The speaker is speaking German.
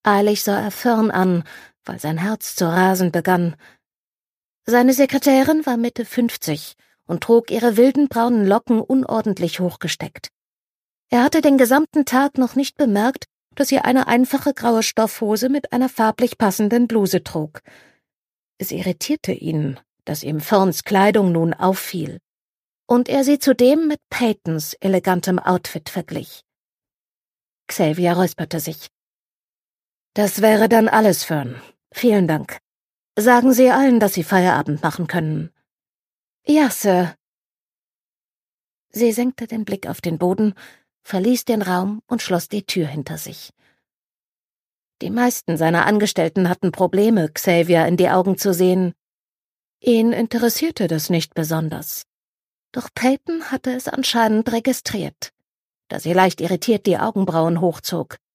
Eilig sah er Fern an, weil sein Herz zu rasen begann. Seine Sekretärin war Mitte 50 und trug ihre wilden braunen Locken unordentlich hochgesteckt. Er hatte den gesamten Tag noch nicht bemerkt, dass sie eine einfache graue Stoffhose mit einer farblich passenden Bluse trug. Es irritierte ihn, dass ihm Ferns Kleidung nun auffiel und er sie zudem mit Peytons elegantem Outfit verglich. Xavier räusperte sich. »Das wäre dann alles, Fern. Vielen Dank. Sagen Sie allen, dass Sie Feierabend machen können.« »Ja, Sir.« Sie senkte den Blick auf den Boden, verließ den Raum und schloss die Tür hinter sich. Die meisten seiner Angestellten hatten Probleme, Xavier in die Augen zu sehen. Ihn interessierte das nicht besonders. Doch Peyton hatte es anscheinend registriert, da sie leicht irritiert die Augenbrauen hochzog.